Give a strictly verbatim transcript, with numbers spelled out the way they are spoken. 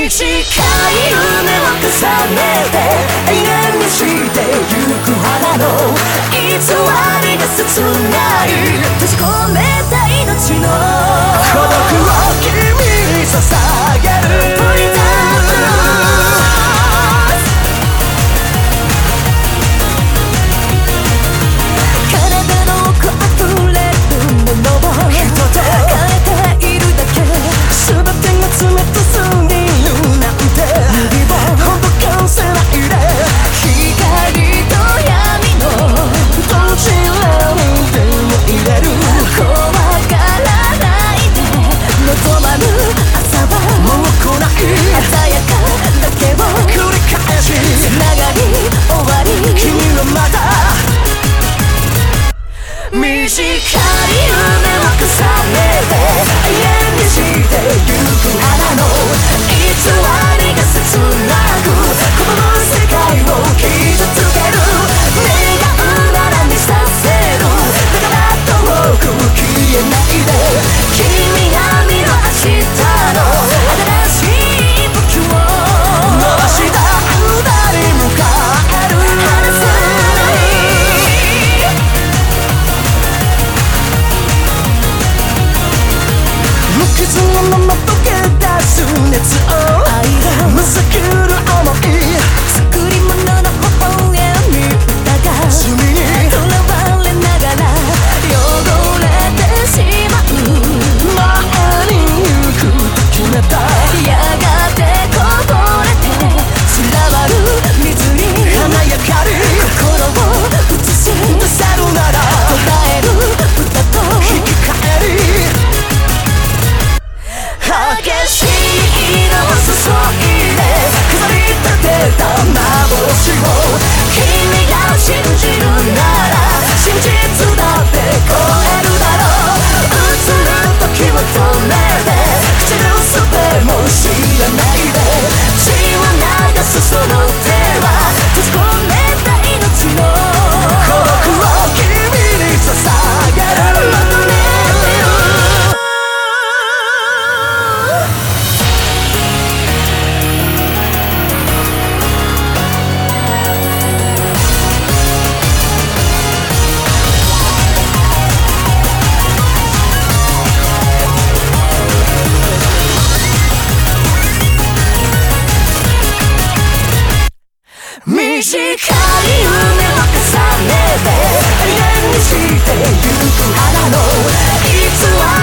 夢を重ねて永遠にしてゆく花の偽りが切ない閉じ込めた命の孤独を君に捧げるプリターブルース体の奥溢れるものを人と変えているだけ全てが冷たすぎるなんて指をほどかせないで光と闇のどちらにでも入れる怖がらないで望まぬ朝はもう来ない鮮やかだけを繰り返しつながり終わり君はまだ短い夢を重ねて永遠にしてゆく花の偽りが切なくこの世界を傷つける願うなら見させるだから遠く消えないで君が見る明日の新しい武器を伸ばした腕に向かえる離さない無傷のまま溶け出す熱を愛がむさくる想い作り物の微笑み歌が罪にとらわれながら汚れてしまう前に行くと決めたやがてこぼれて散らばる水に華やかり心を映し出せるなら唱える歌と引き換えり激しい色を注いで飾り立てた幻を君が信じるなら真実だって超えるだろう映る時を止めて口のすべも知らないで血を流すその手は閉じ込めた命の孤独を君に捧げる求めてる短い夢を重ねて永遠にしてゆく花の偽り